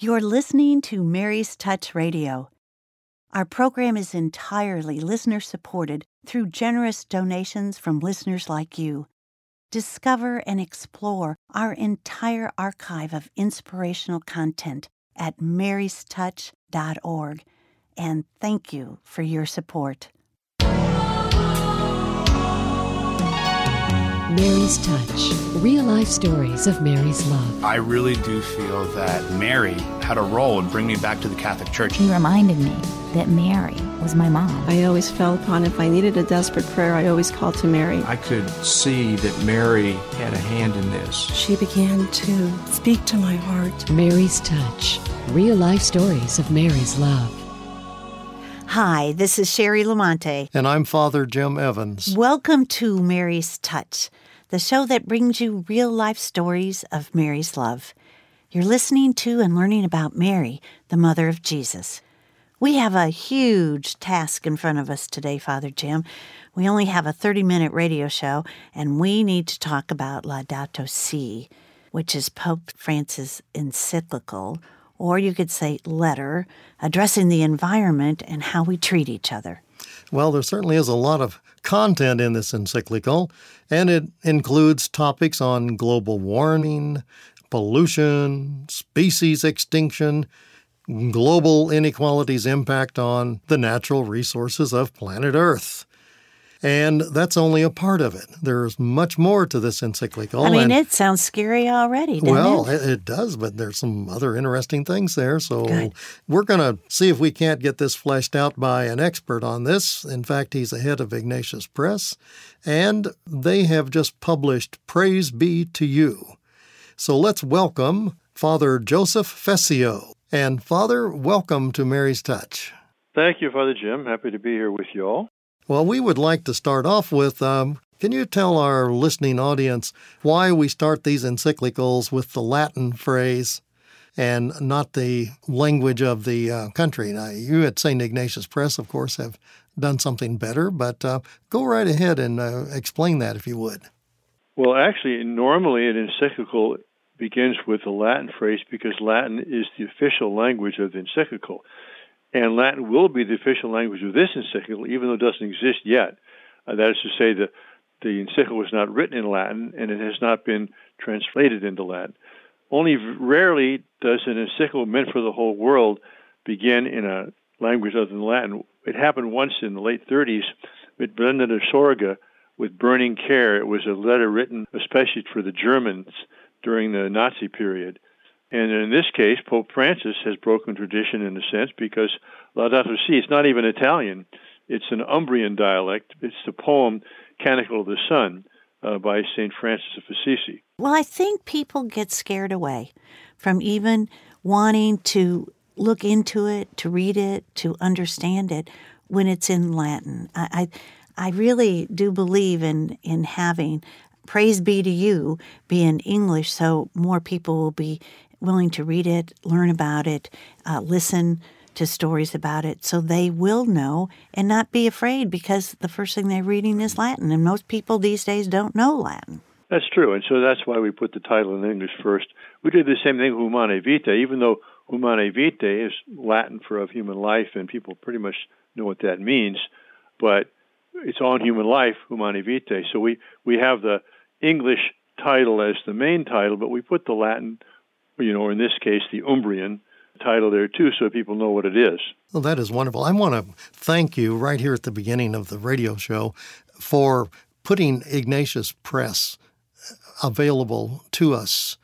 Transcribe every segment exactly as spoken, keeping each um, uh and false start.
You're listening to Mary's Touch Radio. Our program is entirely listener-supported through generous donations from listeners like you. Discover and explore our entire archive of inspirational content at marys touch dot org. And thank you for your support. Mary's Touch. Real-life stories of Mary's love. I really do feel that Mary had a role in bringing me back to the Catholic Church. He reminded me that Mary was my mom. I always felt upon if I needed a desperate prayer, I always called to Mary. I could see that Mary had a hand in this. She began to speak to my heart. Mary's Touch. Real-life stories of Mary's love. Hi, this is Sherry Lamonte. And I'm Father Jim Evans. Welcome to Mary's Touch, the show that brings you real-life stories of Mary's love. You're listening to and learning about Mary, the mother of Jesus. We have a huge task in front of us today, Father Jim. We only have a thirty-minute radio show, and we need to talk about Laudato Si', which is Pope Francis' encyclical, or you could say letter, addressing the environment and how we treat each other. Well, there certainly is a lot of content in this encyclical, and it includes topics on global warming, pollution, species extinction, global inequalities' impact on the natural resources of planet Earth. And that's only a part of it. There's much more to this encyclical. I mean, and, it sounds scary already, doesn't well, it? Well, it does, but there's some other interesting things there. So Good. We're going to see if we can't get this fleshed out by an expert on this. In fact, he's the head of Ignatius Press, and they have just published Praise Be to You. So let's welcome Father Joseph Fessio. And Father, welcome to Mary's Touch. Thank you, Father Jim. Happy to be here with you all. Well, we would like to start off with, um, can you tell our listening audience why we start these encyclicals with the Latin phrase and not the language of the uh, country? Now, you at Saint Ignatius Press, of course, have done something better, but uh, go right ahead and uh, explain that if you would. Well, actually, normally an encyclical begins with the Latin phrase because Latin is the official language of the encyclical. And Latin will be the official language of this encyclical, even though it doesn't exist yet. Uh, that is to say, that the encyclical was not written in Latin, and it has not been translated into Latin. Only rarely does an encyclical meant for the whole world begin in a language other than Latin. It happened once in the late thirties with Brenda de Sorga with Burning Care. It was a letter written especially for the Germans during the Nazi period. And in this case, Pope Francis has broken tradition in a sense because Laudato Si' is not even Italian. It's an Umbrian dialect. It's the poem Canticle of the Sun uh, by Saint Francis of Assisi. Well, I think people get scared away from even wanting to look into it, to read it, to understand it when it's in Latin. I I, I really do believe in, in having Praise Be to You be in English so more people will be willing to read it, learn about it, uh, listen to stories about it, so they will know and not be afraid because the first thing they're reading is Latin, and most people these days don't know Latin. That's true, and so that's why we put the title in English first. We did the same thing with Humanae Vitae, even though Humanae Vitae is Latin for of human life, and people pretty much know what that means, but it's on human life, Humanae Vitae. So we, we have the English title as the main title, but we put the Latin, you know, or in this case, the Umbrian title there too, so people know what it is. Well, that is wonderful. I want to thank you right here at the beginning of the radio show for putting Ignatius Press available to us.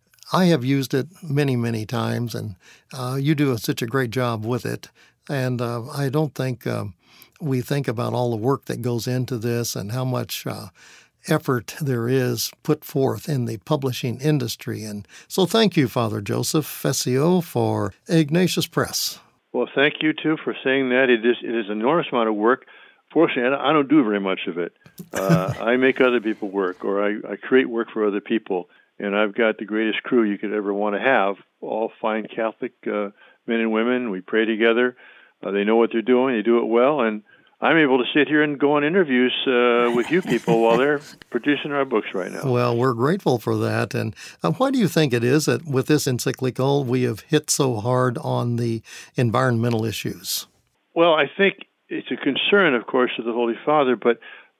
I have used it many, many times, and uh, you do such a great job with it. And uh, I don't think uh, we think about all the work that goes into this and how much uh, effort there is put forth in the publishing industry. And so thank you, Father Joseph Fessio, for Ignatius Press. Well, thank you, too, for saying that. It is it is an enormous amount of work. Fortunately, I don't do very much of it. Uh, I make other people work, or I, I create work for other people. And I've got the greatest crew you could ever want to have, all fine Catholic uh, men and women. We pray together. Uh, they know what they're doing. They do it well. And I'm able to sit here and go on interviews uh, with you people while they're producing our books right now. Well, we're grateful for that. And uh, why do you think it is that with this encyclical we have hit so hard on the environmental issues? Well, I think it's a concern, of course, of the Holy Father, but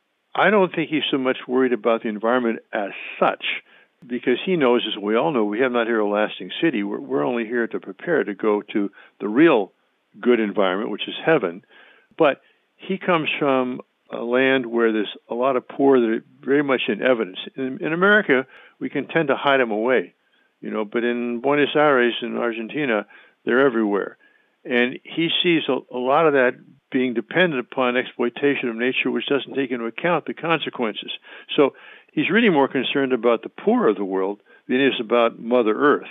I don't think he's so much worried about the environment as such, because he knows, as we all know, we have not here a lasting city. We're, we're only here to prepare to go to the real good environment, which is heaven. But he comes from a land where there's a lot of poor that are very much in evidence. In, in America, we can tend to hide them away, you know, but in Buenos Aires in Argentina, they're everywhere. And he sees a, a lot of that being dependent upon exploitation of nature, which doesn't take into account the consequences. So he's really more concerned about the poor of the world than he is about Mother Earth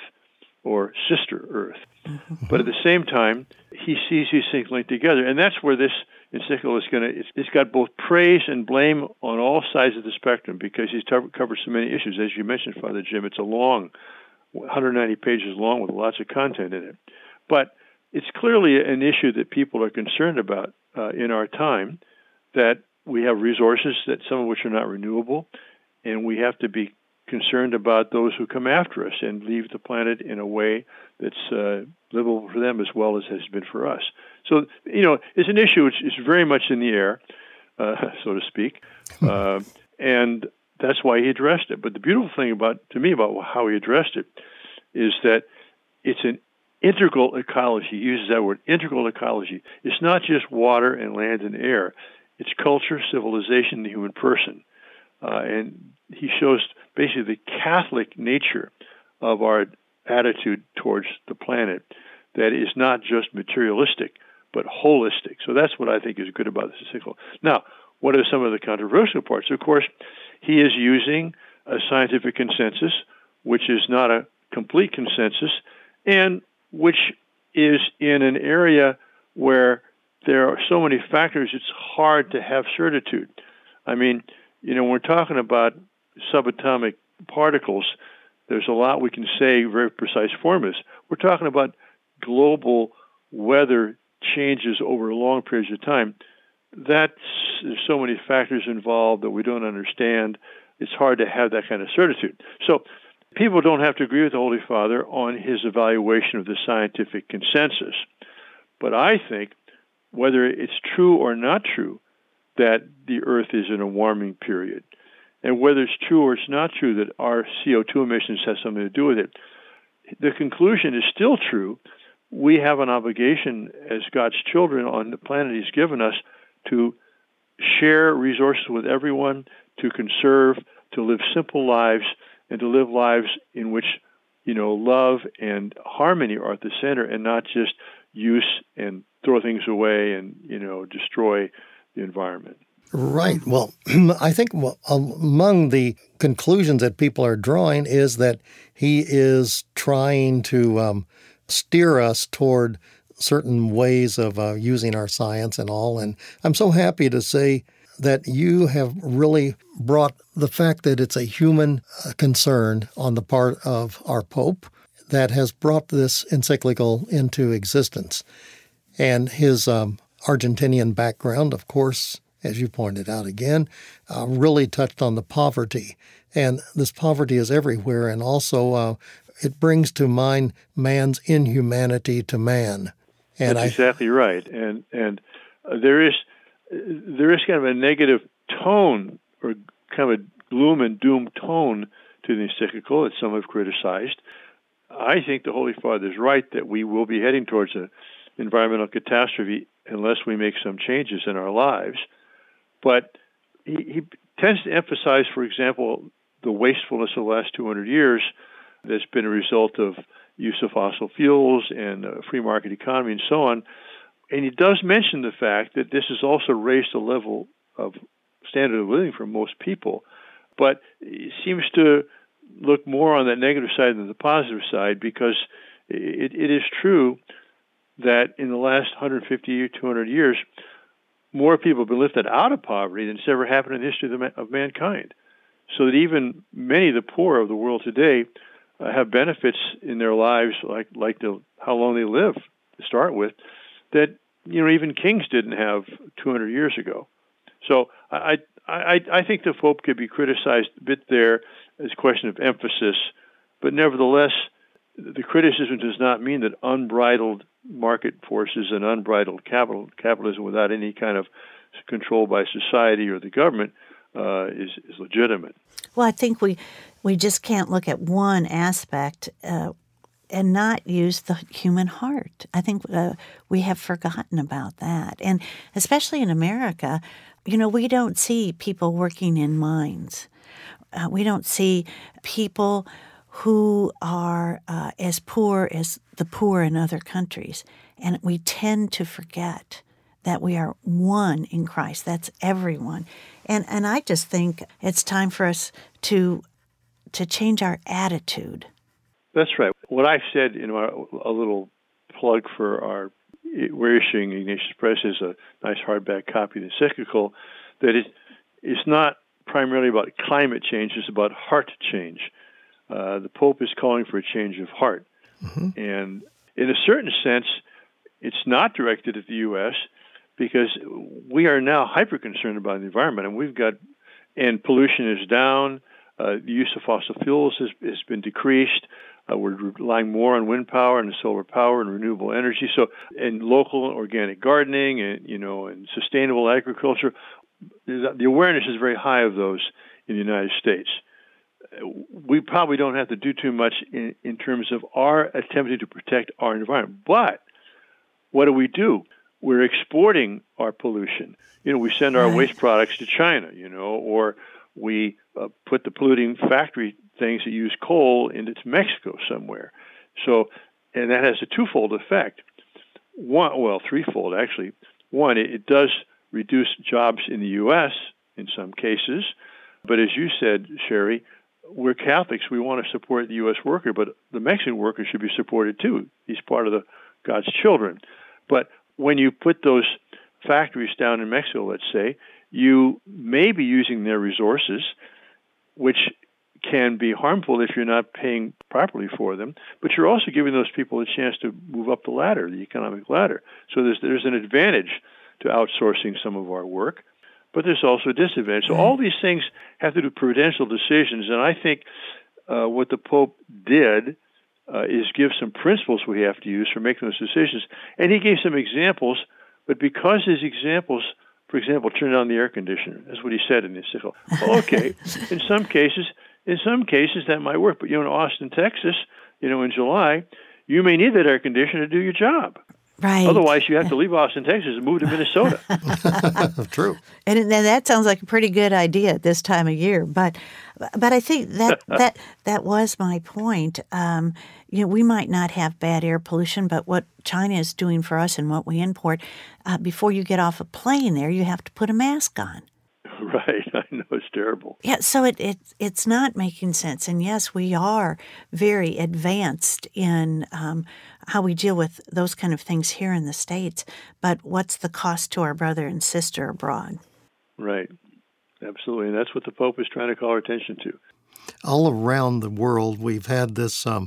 or Sister Earth. Mm-hmm. But at the same time, he sees these things linked together. And that's where this encyclical is going to, it's, it's got both praise and blame on all sides of the spectrum, because he's t- covered so many issues. As you mentioned, Father Jim, it's a long, one hundred ninety pages long with lots of content in it. But it's clearly an issue that people are concerned about uh, in our time, that we have resources, that some of which are not renewable, and we have to be concerned about those who come after us and leave the planet in a way that's uh, livable for them as well as has been for us. So, you know, it's an issue which is very much in the air, uh, so to speak, uh, and that's why he addressed it. But the beautiful thing about, to me, about how he addressed it is that it's an integral ecology. He uses that word, integral ecology. It's not just water and land and air. It's culture, civilization, the human person. Uh, and he shows basically the Catholic nature of our attitude towards the planet, that is not just materialistic, but holistic. So that's what I think is good about this encyclical. Now, what are some of the controversial parts? Of course, he is using a scientific consensus, which is not a complete consensus, and which is in an area where there are so many factors, it's hard to have certitude. I mean, you know, when we're talking about subatomic particles, there's a lot we can say, very precise formulas. We're talking about global weather changes over long periods of time. That's, there's so many factors involved that we don't understand. It's hard to have that kind of certitude. So people don't have to agree with the Holy Father on his evaluation of the scientific consensus. But I think, whether it's true or not true, that the Earth is in a warming period, and whether it's true or it's not true that our C O two emissions have something to do with it, the conclusion is still true. We have an obligation as God's children on the planet He's given us to share resources with everyone, to conserve, to live simple lives, and to live lives in which, you know, love and harmony are at the center, and not just use and throw things away and, you know, destroy the environment. Right. Well, I think among the conclusions that people are drawing is that he is trying to um, steer us toward certain ways of uh, using our science and all. And I'm so happy to say that you have really brought the fact that it's a human uh, concern on the part of our Pope that has brought this encyclical into existence. And his um, Argentinian background, of course, as you pointed out again, uh, really touched on the poverty. And this poverty is everywhere, and also uh, it brings to mind man's inhumanity to man. And That's I, exactly right. And and uh, there is there is kind of a negative tone, or kind of a gloom and doom tone to the encyclical that some have criticized. I think the Holy Father is right that we will be heading towards an environmental catastrophe unless we make some changes in our lives. But he, he tends to emphasize, for example, the wastefulness of the last two hundred years that's been a result of use of fossil fuels and uh, free market economy and so on. And he does mention the fact that this has also raised the level of standard of living for most people. But he seems to look more on the negative side than the positive side, because it, it is true that in the last one hundred fifty, two hundred years, more people have been lifted out of poverty than has ever happened in the history of, the, of mankind. So that even many of the poor of the world today uh, have benefits in their lives, like like the, how long they live to start with, that you know, even kings didn't have two hundred years ago. So I, I, I think the Pope could be criticized a bit there as a question of emphasis, but nevertheless, the criticism does not mean that unbridled market forces and unbridled capital capitalism without any kind of control by society or the government uh, is, is legitimate. Well, I think we we just can't look at one aspect uh, and not use the human heart. I think uh, we have forgotten about that. And especially in America, you know, we don't see people working in mines. Uh, we don't see people who are uh, as poor as the poor in other countries. And we tend to forget that we are one in Christ. That's everyone. And and I just think it's time for us to to change our attitude. That's right. What I've said in our, a little plug for our, we're issuing Ignatius Press is a nice hardback copy of the encyclical, that it, it's not primarily about climate change, it's about heart change. Uh, the Pope is calling for a change of heart. Mm-hmm. And in a certain sense, it's not directed at the U S because we are now hyper-concerned about the environment, and we've got, and pollution is down, uh, the use of fossil fuels has, has been decreased, uh, we're relying more on wind power and solar power and renewable energy, so, and local organic gardening and, you know, and sustainable agriculture. The awareness is very high of those in the United States. We probably don't have to do too much in, in terms of our attempting to protect our environment. But what do we do? We're exporting our pollution. You know, we send our waste products to China, you know, or we uh, put the polluting factory things that use coal into Mexico somewhere. So, and that has a twofold effect. One, well, threefold actually. One, it, it does reduce jobs in the U S in some cases. But as you said, Sherry, we're Catholics. We want to support the U S worker, but the Mexican worker should be supported too. He's part of the God's children. But when you put those factories down in Mexico, let's say, you may be using their resources, which can be harmful if you're not paying properly for them, but you're also giving those people a chance to move up the ladder, the economic ladder. So there's there's an advantage to outsourcing some of our work, but there's also a disadvantage. So all these things have to do with prudential decisions, and I think uh, what the Pope did uh, is give some principles we have to use for making those decisions. And he gave some examples, but because his examples, for example, turn on the air conditioner, that's what he said in the encyclical. Well, okay, in some cases, in some cases that might work, but you know, in Austin, Texas, you know, in July, you may need that air conditioner to do your job. Right. Otherwise, you have to leave Austin, Texas, and move to Minnesota. True. And, and that sounds like a pretty good idea at this time of year. But, but I think that that that was my point. Um, you know, we might not have bad air pollution, but what China is doing for us and what we import, uh, before you get off a plane, there you have to put a mask on. Right, I know, it's terrible. Yeah, so it, it it's not making sense. And yes, we are very advanced in um, how we deal with those kind of things here in the States, but what's the cost to our brother and sister abroad? Right, absolutely, and that's what the Pope is trying to call our attention to. All around the world, we've had this um,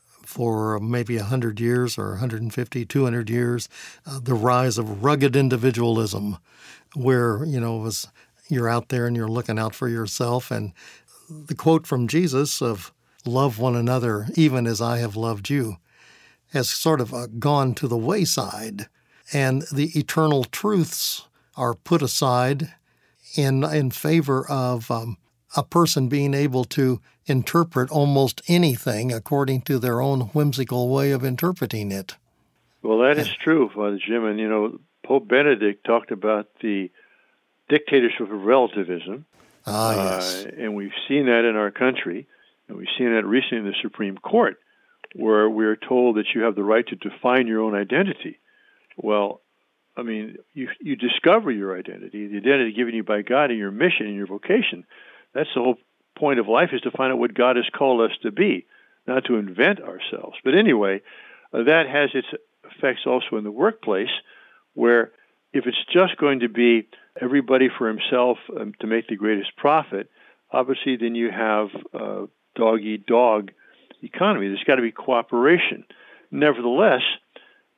for maybe one hundred years or one hundred fifty, two hundred years, uh, the rise of rugged individualism, where, you know, it was... you're out there and you're looking out for yourself. And the quote from Jesus of love one another even as I have loved you has sort of uh, gone to the wayside. And the eternal truths are put aside in in favor of um, a person being able to interpret almost anything according to their own whimsical way of interpreting it. Well, that is true, Father Jim. And, you know, Pope Benedict talked about the dictatorship of relativism, ah, yes. uh, and we've seen that in our country, and we've seen that recently in the Supreme Court, where we're told that you have the right to define your own identity. Well, I mean, you you discover your identity, the identity given you by God in your mission and your vocation. That's the whole point of life, is to find out what God has called us to be, not to invent ourselves. But anyway, uh, that has its effects also in the workplace, where if it's just going to be everybody for himself um, to make the greatest profit, obviously then you have a dog-eat-dog economy. There's got to be cooperation. Nevertheless,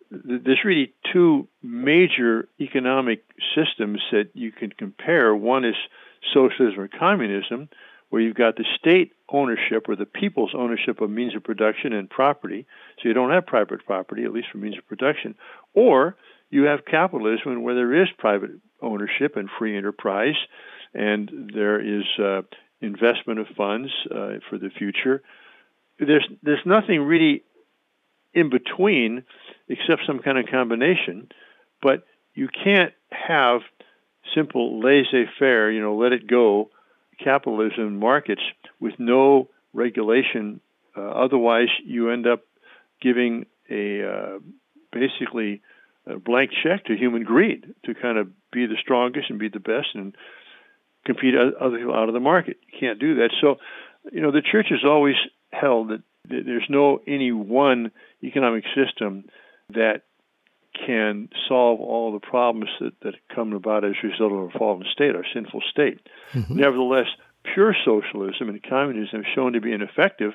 th- there's really two major economic systems that you can compare. One is socialism or communism, where you've got the state ownership or the people's ownership of means of production and property, so you don't have private property, at least for means of production. Or you have capitalism where there is private ownership and free enterprise, and there is uh, investment of funds uh, for the future. There's there's nothing really in between except some kind of combination, but you can't have simple laissez-faire, you know, let it go capitalism markets with no regulation. Uh, otherwise, you end up giving a uh, basically a blank check to human greed to kind of be the strongest and be the best and compete other people out of the market. You can't do that. So, you know, the church has always held that there's no any one economic system that can solve all the problems that, that come about as a result of our fallen state, our sinful state. Mm-hmm. Nevertheless, pure socialism and communism have shown to be ineffective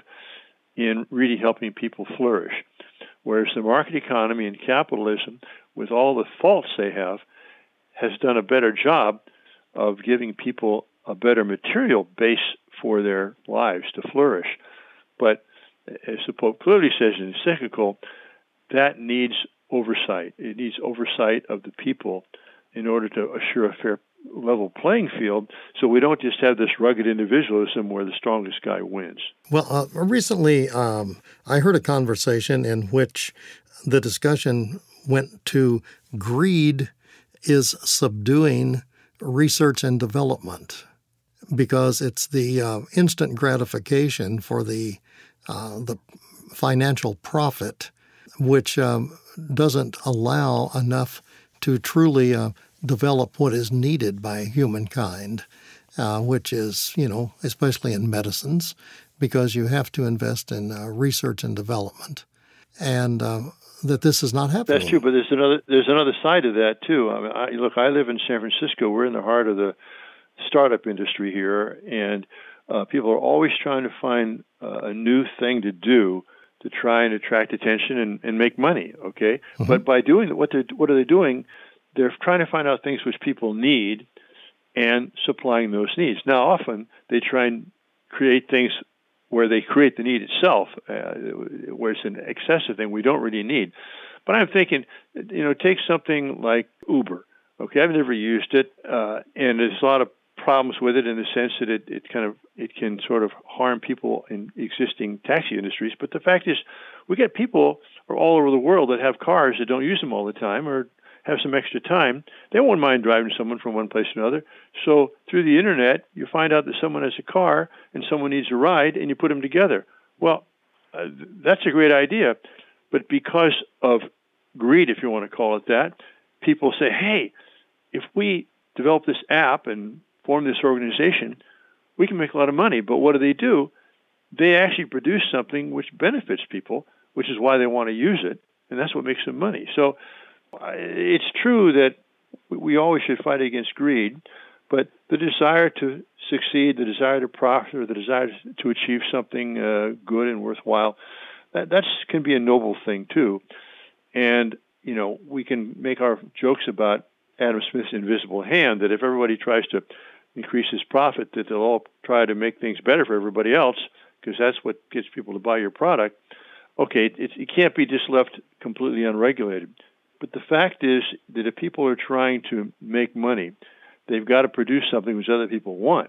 in really helping people flourish, whereas the market economy and capitalism, with all the faults they have, has done a better job of giving people a better material base for their lives to flourish. But as the Pope clearly says in his encyclical, that needs oversight. It needs oversight of the people in order to assure a fair level playing field, so we don't just have this rugged individualism where the strongest guy wins. Well, uh, recently um, I heard a conversation in which the discussion went to greed is subduing research and development because it's the uh, instant gratification for the uh, the financial profit, which um, doesn't allow enough to truly uh, develop what is needed by humankind, uh, which is, you know, especially in medicines, because you have to invest in uh, research and development, and uh, that this is not happening. That's true, but there's another there's another side to that too. I mean, I, look, I live in San Francisco. We're in the heart of the startup industry here, and uh, people are always trying to find uh, a new thing to do to try and attract attention and, and make money. Okay, mm-hmm. But by doing what they what are they doing? They're trying to find out things which people need and supplying those needs. Now, often they try and create things where they create the need itself, uh, where it's an excessive thing we don't really need. But I'm thinking, you know, take something like Uber. Okay, I've never used it, uh, and there's a lot of problems with it in the sense that it, it kind of it can sort of harm people in existing taxi industries. But the fact is, we get people all over the world that have cars that don't use them all the time or have some extra time. They won't mind driving someone from one place to another. So through the internet, you find out that someone has a car and someone needs a ride, and you put them together. Well, uh, that's a great idea. But because of greed, if you want to call it that, people say, hey, if we develop this app and form this organization, we can make a lot of money. But what do they do? They actually produce something which benefits people, which is why they want to use it, and that's what makes them money. So it's true that we always should fight against greed, but the desire to succeed, the desire to profit, or the desire to achieve something uh, good and worthwhile, that that's, can be a noble thing too. And, you know, we can make our jokes about Adam Smith's invisible hand, that if everybody tries to increase his profit, that they'll all try to make things better for everybody else, because that's what gets people to buy your product. Okay, it, it can't be just left completely unregulated. But the fact is that if people are trying to make money, they've got to produce something which other people want.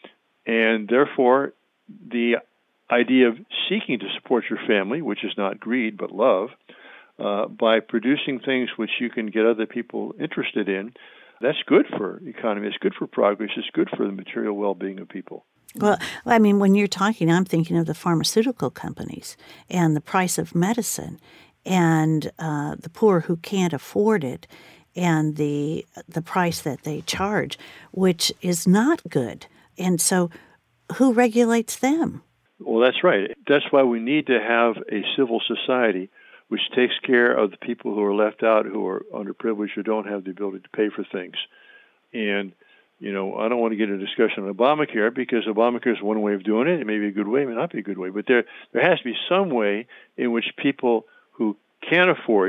And therefore, the idea of seeking to support your family, which is not greed but love, uh, by producing things which you can get other people interested in, that's good for the economy. It's good for progress. It's good for the material well-being of people. Well, I mean, when you're talking, I'm thinking of the pharmaceutical companies and the price of medicine, and uh, the poor who can't afford it, and the the price that they charge, which is not good. And so who regulates them? Well, that's right. That's why we need to have a civil society which takes care of the people who are left out, who are underprivileged, who don't have the ability to pay for things. And, you know, I don't want to get into a discussion on Obamacare, because Obamacare is one way of doing it. It may be a good way, it may not be a good way. But there there has to be some way in which people who can't afford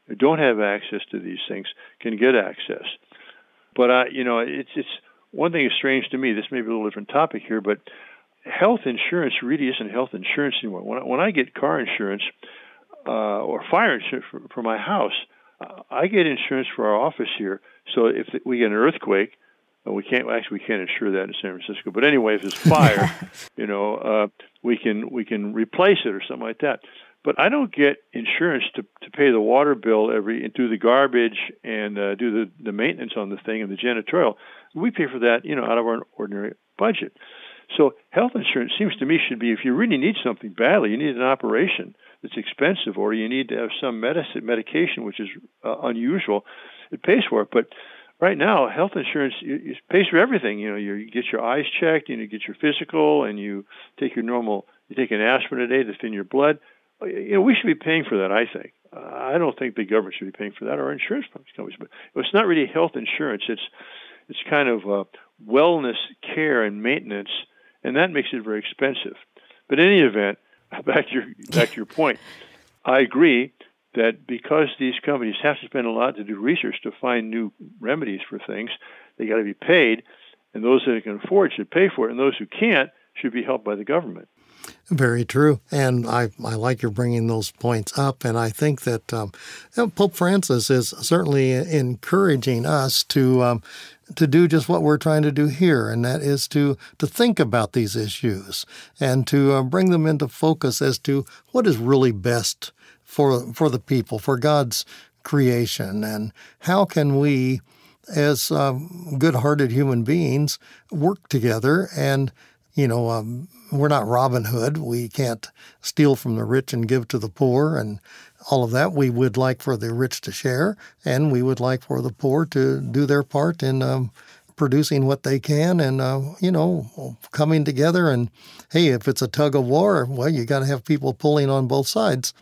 who don't have access to these things can get access. But, uh, you know, it's it's one thing is strange to me. This may be a little different topic here, but health insurance really isn't health insurance anymore. When I, when I get car insurance uh, or fire insurance for, for my house, uh, I get insurance for our office here. So if we get an earthquake, uh, we can't actually we can't insure that in San Francisco. But anyway, if there's fire, you know, uh, we can we can replace it or something like that. But I don't get insurance to to pay the water bill every and do the garbage and uh, do the, the maintenance on the thing and the janitorial. We pay for that, you know, out of our ordinary budget. So health insurance seems to me should be, if you really need something badly, you need an operation that's expensive, or you need to have some medicine medication which is uh, unusual, it pays for it. But right now, health insurance it pays for everything. You know, you get your eyes checked, and you get your physical, and you take your normal, you take an aspirin a day to thin your blood. You know, we should be paying for that, I think. Uh, I don't think the government should be paying for that, or insurance companies. But it's not really health insurance. It's it's kind of uh, wellness care and maintenance, and that makes it very expensive. But in any event, back to your back to your point, I agree that because these companies have to spend a lot to do research to find new remedies for things, they got to be paid, and those that can afford should pay for it, and those who can't should be helped by the government. Very true. And I, I like your bringing those points up. And I think that um, you know, Pope Francis is certainly encouraging us to um, to do just what we're trying to do here, and that is to, to think about these issues and to uh, bring them into focus as to what is really best for for the people, for God's creation, and how can we, as um, good-hearted human beings, work together. And, you know, um, we're not Robin Hood. We can't steal from the rich and give to the poor and all of that. We would like for the rich to share, and we would like for the poor to do their part in um, producing what they can and, uh, you know, coming together. And, hey, if it's a tug of war, well, you got to have people pulling on both sides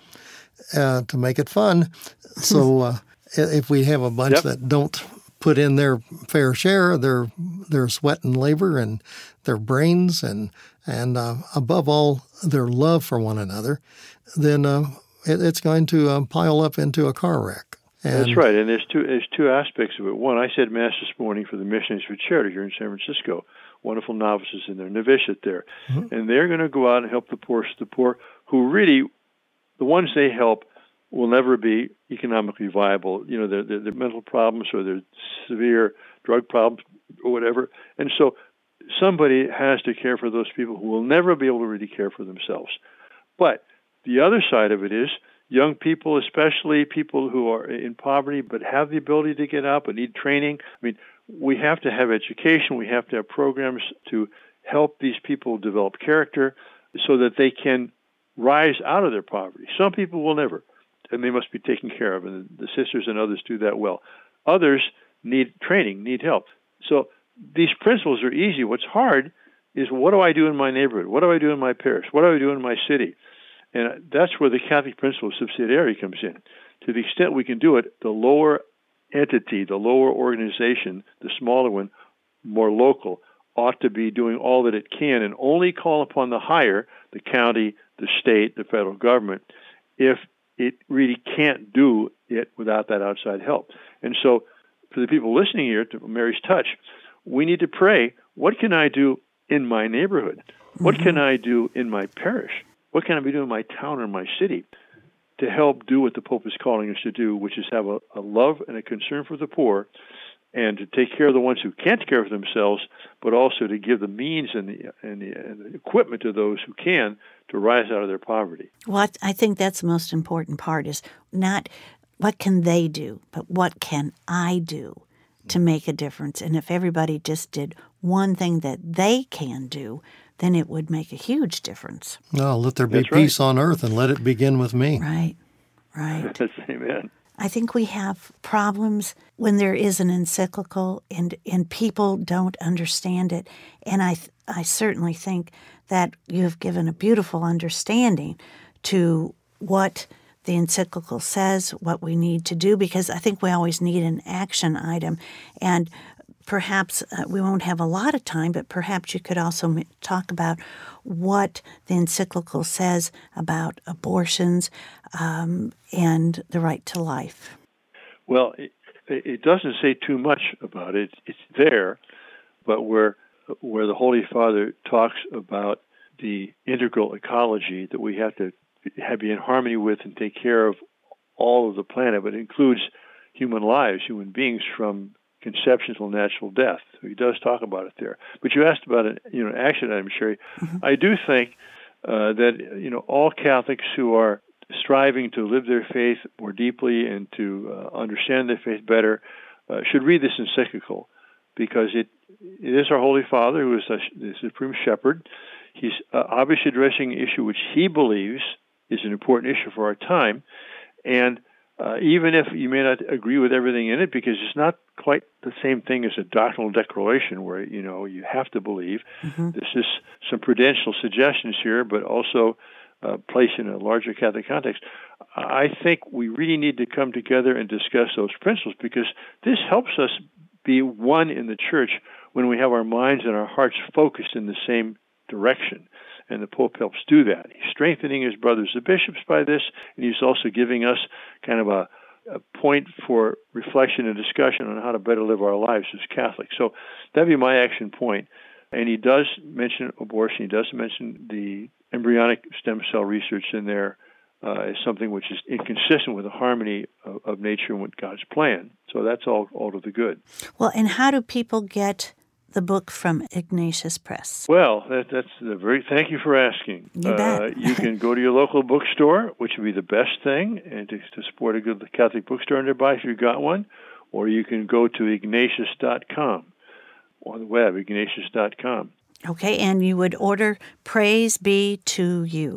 uh, to make it fun. So uh, if we have a bunch yep. that don't put in their fair share, their their sweat and labor and their brains and and uh, above all, their love for one another, then uh, it, it's going to um, pile up into a car wreck. And that's right, and there's two there's two aspects of it. One, I said Mass this morning for the Missionaries for Charity here in San Francisco. Wonderful novices in their novitiate there. Mm-hmm. And they're going to go out and help the poorest of the poor, who really, the ones they help will never be economically viable. You know, their, their, their mental problems or their severe drug problems or whatever. And so somebody has to care for those people who will never be able to really care for themselves. But the other side of it is young people, especially people who are in poverty but have the ability to get out but need training. I mean, we have to have education. We have to have programs to help these people develop character so that they can rise out of their poverty. Some people will never, and they must be taken care of, and the sisters and others do that well. Others need training, need help. So these principles are easy. What's hard is, what do I do in my neighborhood? What do I do in my parish? What do I do in my city? And that's where the Catholic principle of subsidiarity comes in. To the extent we can do it, the lower entity, the lower organization, the smaller one, more local, ought to be doing all that it can and only call upon the higher, the county, the state, the federal government, if it really can't do it without that outside help. And so for the people listening here to Mary's Touch, we need to pray, what can I do in my neighborhood? What mm-hmm. can I do in my parish? What can I be doing in my town or my city to help do what the Pope is calling us to do, which is have a, a love and a concern for the poor and to take care of the ones who can't care for themselves, but also to give the means and the, and the, and the equipment to those who can to rise out of their poverty. Well, I think that's the most important part, is not what can they do, but what can I do to make a difference. And if everybody just did one thing that they can do, then it would make a huge difference. No, let there be That's peace right. on earth, and let it begin with me. Right, right. Amen. I think we have problems when there is an encyclical and, and people don't understand it. And I, I certainly think that you have given a beautiful understanding to what the encyclical says, what we need to do, because I think we always need an action item. And perhaps uh, we won't have a lot of time, but perhaps you could also m- talk about what the encyclical says about abortions, um, and the right to life. Well, it, it doesn't say too much about it. It's there, but where where the Holy Father talks about the integral ecology that we have to have be in harmony with and take care of all of the planet, but it includes human lives, human beings from conception till natural death. So he does talk about it there. But you asked about an you know action item, Sherry. Mm-hmm. I do think uh, that you know all Catholics who are striving to live their faith more deeply and to uh, understand their faith better uh, should read this encyclical, because it it is our Holy Father who is the, the Supreme Shepherd. He's uh, obviously addressing an issue which he believes is an important issue for our time, and uh, even if you may not agree with everything in it, because it's not quite the same thing as a doctrinal declaration where you know you have to believe. Mm-hmm. This is some prudential suggestions here, but also Uh, place in a larger Catholic context. I think we really need to come together and discuss those principles, because this helps us be one in the Church when we have our minds and our hearts focused in the same direction. And the Pope helps do that. He's strengthening his brothers, the bishops, by this, and he's also giving us kind of a, a point for reflection and discussion on how to better live our lives as Catholics. So that'd be my action point. And he does mention abortion. He does mention the embryonic stem cell research in there uh, is something which is inconsistent with the harmony of, of nature and with God's plan. So that's all, all to the good. Well, and how do people get the book from Ignatius Press? Well, that, that's the very. Thank you for asking. You bet. Uh, you can go to your local bookstore, which would be the best thing, and to, to support a good Catholic bookstore nearby if you've got one, or you can go to ignatius dot com on the web, ignatius dot com. Okay, and you would order Praise Be to You.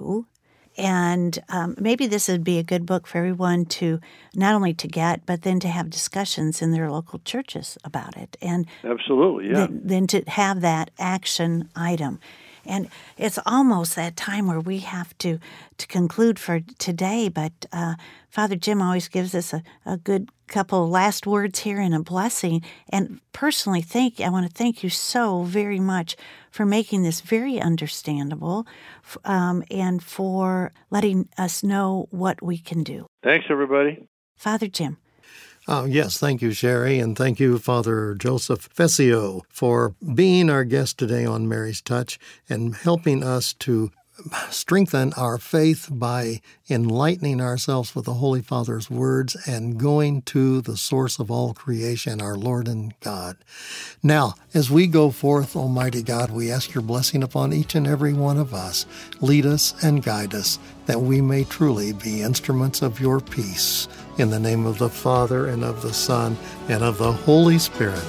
And um, maybe this would be a good book for everyone to not only to get, but then to have discussions in their local churches about it. And absolutely, yeah. Then, then to have that action item. And it's almost that time where we have to, to conclude for today, but uh, Father Jim always gives us a, a good couple of last words here and a blessing. And personally, thank I want to thank you so very much for making this very understandable um, and for letting us know what we can do. Thanks, everybody. Father Jim. Oh, yes, thank you, Sherry, and thank you, Father Joseph Fessio, for being our guest today on Mary's Touch and helping us to strengthen our faith by enlightening ourselves with the Holy Father's words and going to the source of all creation, our Lord and God. Now, as we go forth, Almighty God, we ask your blessing upon each and every one of us. Lead us and guide us, that we may truly be instruments of your peace. In the name of the Father, and of the Son, and of the Holy Spirit.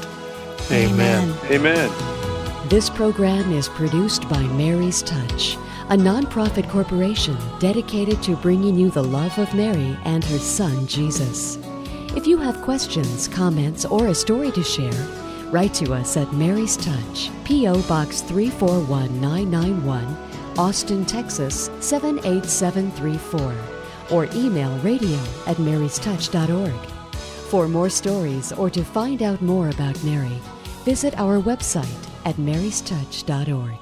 Amen. Amen. This program is produced by Mary's Touch, a nonprofit corporation dedicated to bringing you the love of Mary and her Son, Jesus. If you have questions, comments, or a story to share, write to us at Mary's Touch, P O. Box three four one nine nine one, Austin, Texas seven eight seven three four, or email radio at marys touch dot org. For more stories or to find out more about Mary, visit our website at marys touch dot org.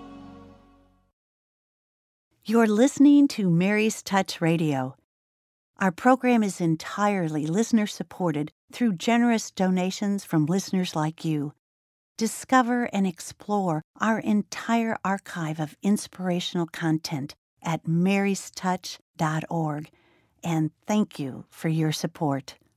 You're listening to Mary's Touch Radio. Our program is entirely listener-supported through generous donations from listeners like you. Discover and explore our entire archive of inspirational content at marys touch dot org, and thank you for your support.